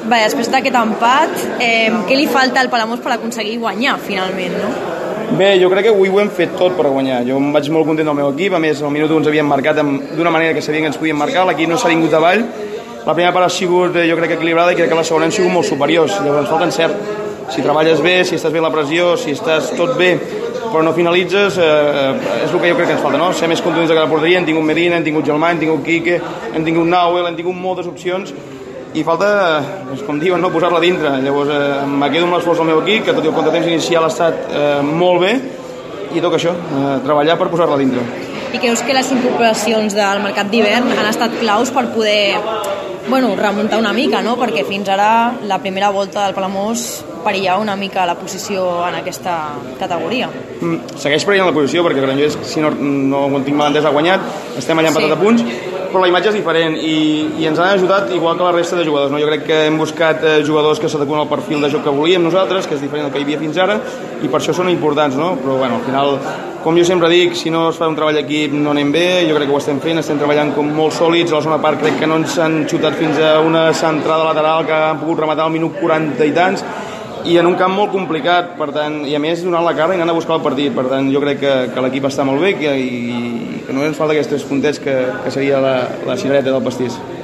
Bé, després d'aquest empat, què li falta al Palamós per aconseguir guanyar, finalment, no? Bé, jo crec que avui ho hem fet tot per guanyar. Jo em vaig molt content del meu equip, a més, al minut 1 ens havien marcat d'una manera que sabien que ens podien marcar, l'equip no s'ha vingut avall. La primera part ha sigut, jo crec, equilibrada, i crec que la segona han sigut molt superiors. Llavors ens falta encert. Si treballes bé, si estàs bé la pressió, si estàs tot bé, però no finalitzes, és el que jo crec que ens falta, no? Ser més contundents que la porteria. Hem tingut Medina, hem tingut Gelmany, hem tingut Quique, hem tingut Nauel, hem tingut moltes opcions, i falta, com diuen, no, posar-la dintre. Llavors me quedo amb l'esforç del meu equip, que tot i el contratemps inicial ha estat molt bé, i tot això, treballar per posar-la dintre. I creus que les incorporacions del mercat d'hivern han estat claus per poder remuntar una mica, no? Perquè fins ara la primera volta del Palamós perillava una mica la posició en aquesta categoria. Segueix perillant la posició, perquè Granollers, si no ho tinc mal entès, ha guanyat, estem allà empatat a punts, però la imatge és diferent i ens han ajudat igual que la resta de jugadors, no? Jo crec que hem buscat jugadors que s'adequen al perfil de joc que volíem nosaltres, que és diferent del que hi havia fins ara, i per això són importants, no? Però bueno, al final, com jo sempre dic, si no es fa un treball d'equip no anem bé. Jo crec que ho estem fent, estem treballant com molt sòlids. A la segona part crec que no ens han xutat fins a una centrada lateral que han pogut rematar al minut 40 i tants, i en un camp molt complicat, per tant, i a més donant la cara i anant a buscar el partit. Per tant, jo crec que l'equip està molt bé i que no ens falta aquests 3 puntets que seria la cirereta del pastís.